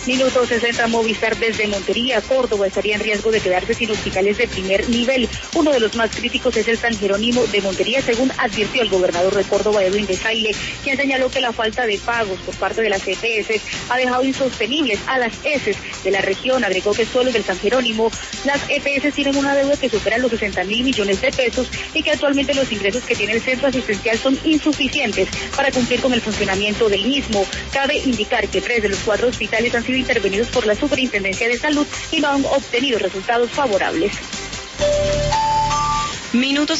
Minuto 60, Movistar desde Montería, Córdoba, estaría en riesgo de quedarse sin hospitales de primer nivel. Uno de los más críticos es el San Jerónimo de Montería, según advirtió el gobernador de Córdoba, Edwin Desailly, quien señaló que la falta de pagos por parte de las EPS ha dejado insostenibles a las ESES de la región. Agregó que solo en el San Jerónimo las EPS tienen una deuda que supera los 60.000 millones de pesos y que actualmente los ingresos que tiene el centro asistencial son insuficientes para cumplir con el funcionamiento del mismo. Cabe indicar que 3 de los 4 hospitales han sido intervenidos por la Superintendencia de Salud y no han obtenido resultados favorables. Minutos